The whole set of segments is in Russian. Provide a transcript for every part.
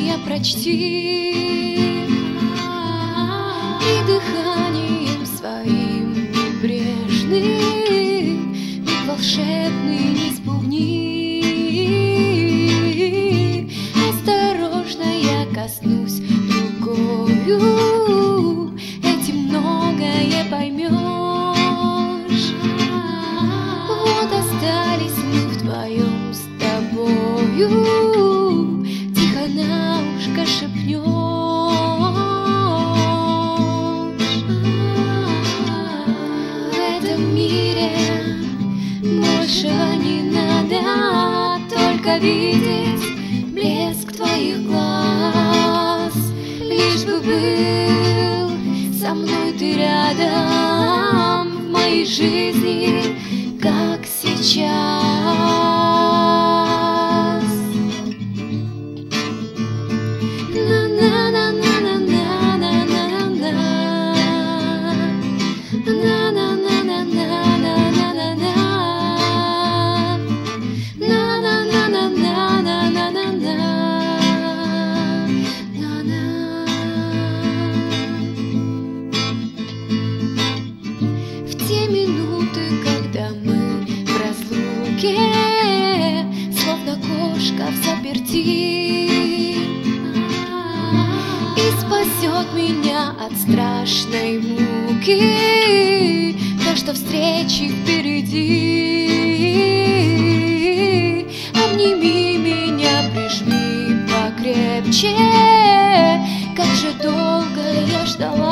моя, прочти, и дыханием своим небрежным миг волшебный не спугни. Осторожно я коснусь рукою, этим многое поймешь. Вот остались мы вдвоем с тобою, тихо на ушко шепнешь. В этом мире большего не надо, только видеть блеск твоих глаз. Лишь бы был со мной ты рядом в моей жизни, как сейчас. В те минуты, когда мы в разлуке, словно кошка в заперти, и спасет меня от страшной муки то, что встречи впереди. Обними меня, прижми покрепче, как же долго я ждала.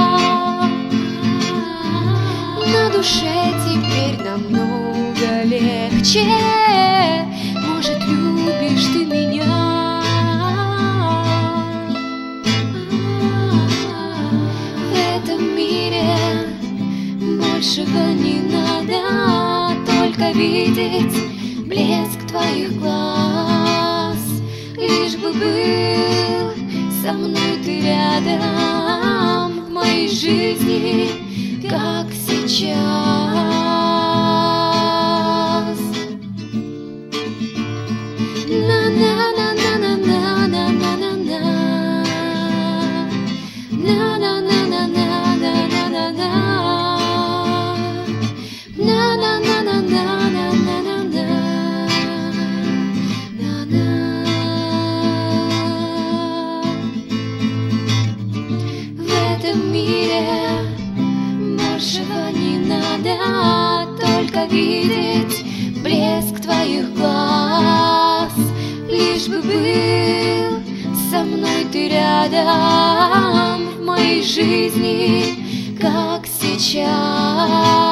На душе теперь намного легче, может, любишь ты меня. В этом мире большего не надо, только видеть блеск твоих глаз. Лишь бы был со мной ты рядом в моей жизни, как сейчас. В этом мире большего не надо, только видеть блеск твоих глаз. Лишь бы был со мной ты рядом в моей жизни, как сейчас.